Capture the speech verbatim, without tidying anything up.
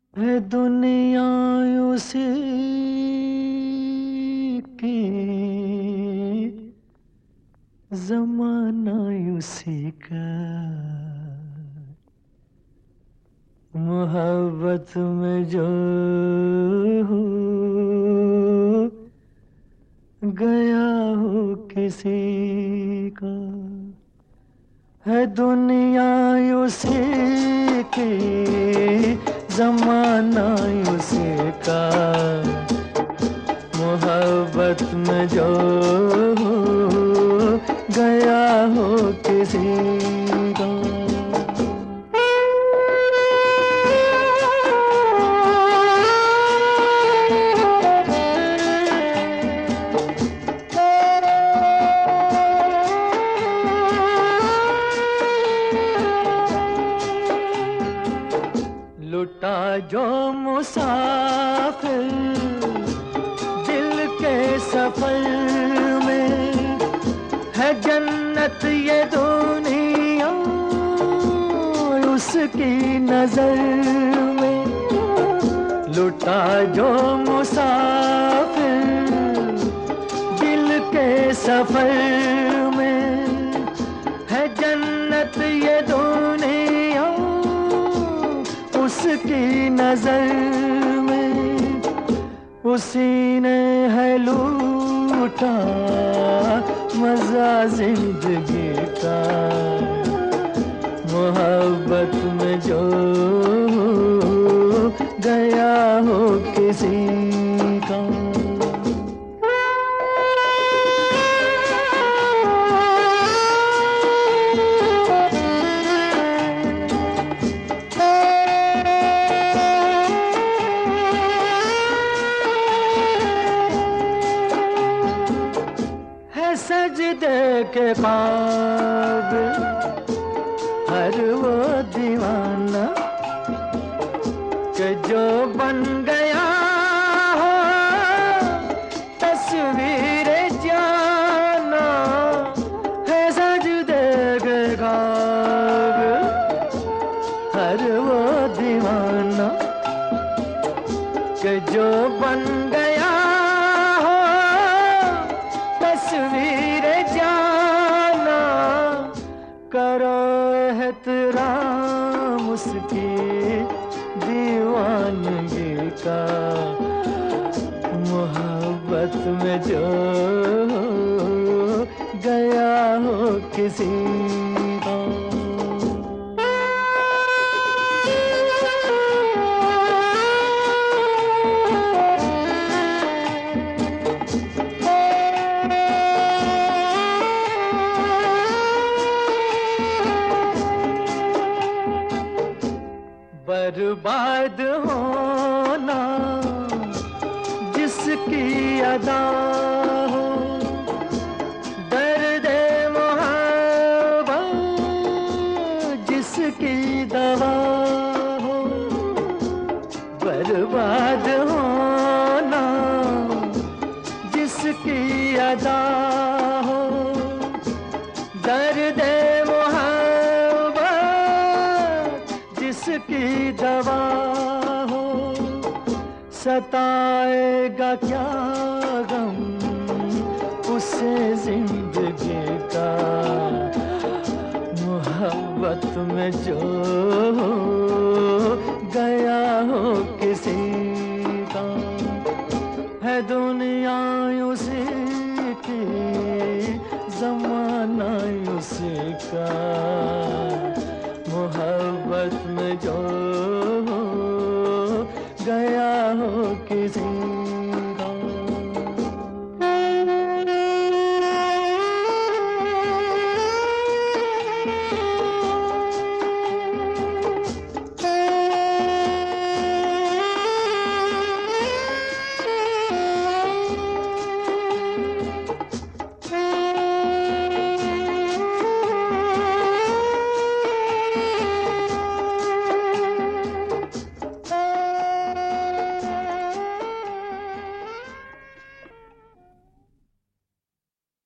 है दुनिया उसी की, जमाना उसी का, मोहब्बत में जो हो गया हो किसी का। है दुनिया उसी की, जमाना उसी का, मोहब्बत में जो हो गया हो किसी का। लुटा जो मुसाफिर दिल के सफर में, है जन्नत ये दुनिया उसकी नजर में। लुटा जो मुसाफिर दिल के सफर में, है जन्नत ये दुनिया उसकी नजर में। उसी ने है लूटा मजा जिंदगी का, मोहब्बत में जो गया हो किसी का। सजदे के काबिल हर वो दीवाना कि जो बन गया हो तस्वीर जाना। है सजदे के काबिल हर वो दीवाना कि जो बन गया तस्वीर जाना। करो एहतराम उसकी दीवानगी का, मोहब्बत में जो गया हो किसी का। बर्बाद होना जिसकी अदा हो, दर्द मोहब्बत जिसकी दवा हो। बर्बाद होना जिसकी अदा हो, दर्द की दवा हो। सताएगा क्या गम उसे जिंदगी का, मोहब्बत में जो गया हो किसी का। है दुनिया उसी की, जमाना उसी का, मोहब्बत में जो गया हो किसी